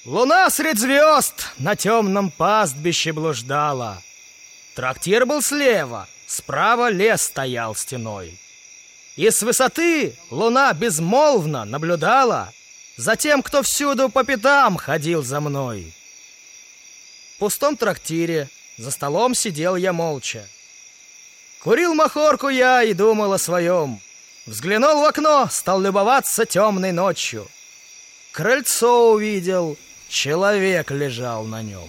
Луна средь звезд на темном пастбище блуждала. Трактир был слева, справа лес стоял стеной. И с высоты луна безмолвно наблюдала за тем, кто всюду по пятам ходил за мной. В пустом трактире за столом сидел я молча. Курил махорку я и думал о своем. Взглянул в окно, стал любоваться темной ночью. Крыльцо увидел, человек лежал на нем.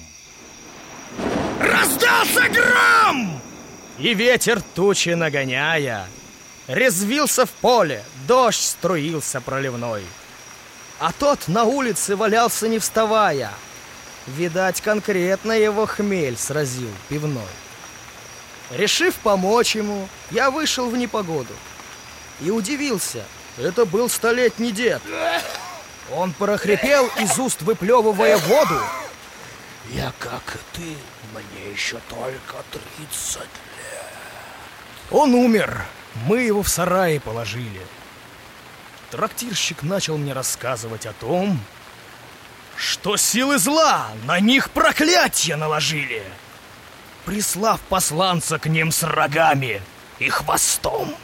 Раздался гром! И ветер тучи нагоняя резвился в поле, дождь струился проливной. А тот на улице валялся не вставая. Видать, конкретно его хмель сразил пивной. Решив помочь ему, я вышел в непогоду. И удивился, это был столетний дед. Он прохрипел, из уст выплевывая воду: «Я, как и ты, мне еще только 30 лет». Он умер, мы его в сарае положили. Трактирщик начал мне рассказывать о том, что силы зла на них проклятие наложили, прислав посланца к ним с рогами и хвостом.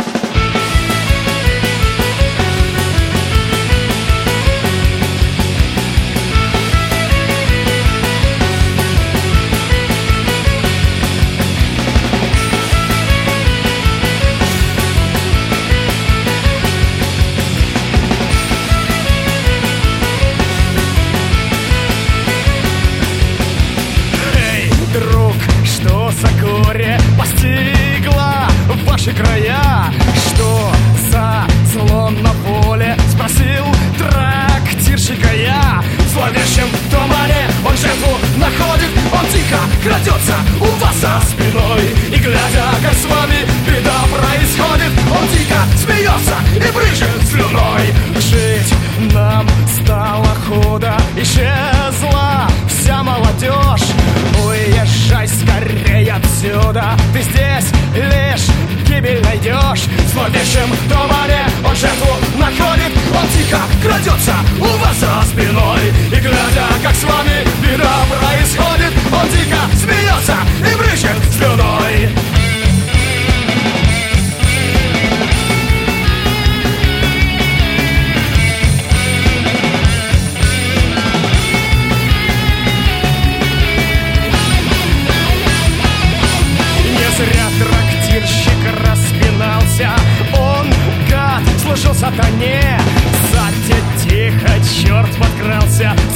Постигла ваши края, что за злом на поле? Спросил трактирщика я. В зловещем тумане он жертву находит, он тихо крадется у вас за спиной. И глядя, как с вами беда происходит, он тихо смеется и брызжет слюной. Жить нам стало худо, исчезла вся молодежь. Уезжай скорее отсюда, ты здесь лишь гибель найдешь. В зловещем тумане он жертву находит, он тихо крадется у вас за спиной. И глядя, как с вами беда происходит, он тихо смеется и брызжет слюной. Зря трактирщик распинался, он, гад, служил сатане. Сзади тихо черт подкрался,